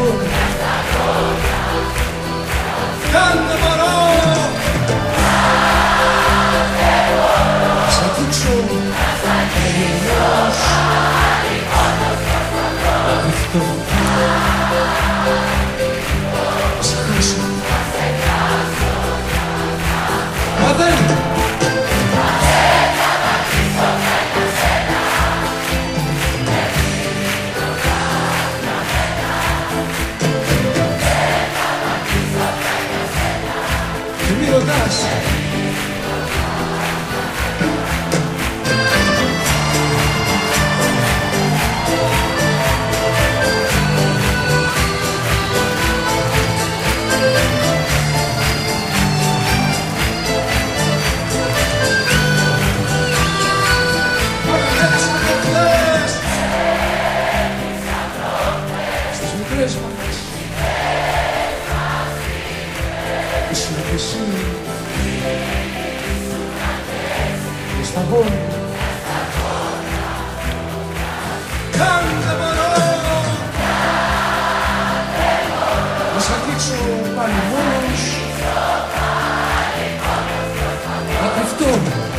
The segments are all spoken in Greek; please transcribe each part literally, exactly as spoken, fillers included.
σταγόνα, κάνε μωρό. Σ' αγγίξω αλλιώς, αυτό σ' χάσω, μα δεν και μη ρωτάς. Στις μικρές μας ήσουν κι εσύ και σταγόνα, κάντε μωρό. Να σ' αγγίξω πάλι μόνος, να κρυφτώ,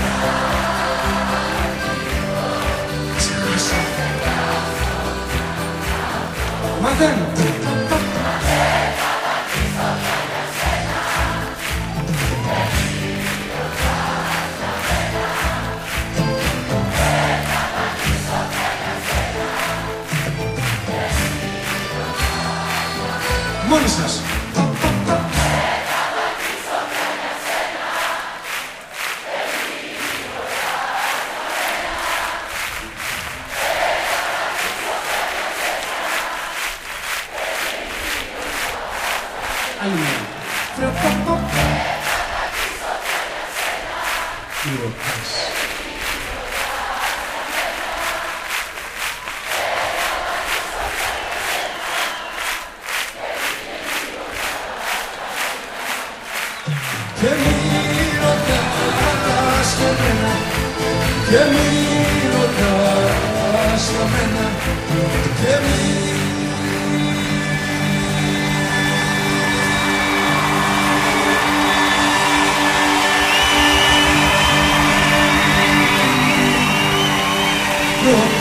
ξεχάσα, μα δεν μόνοι σας. Άλλη μία. Τι ρωτάς. Και μη ρωτάς για μένα, και μη ρωτάς για μένα, και μη ρωτάς.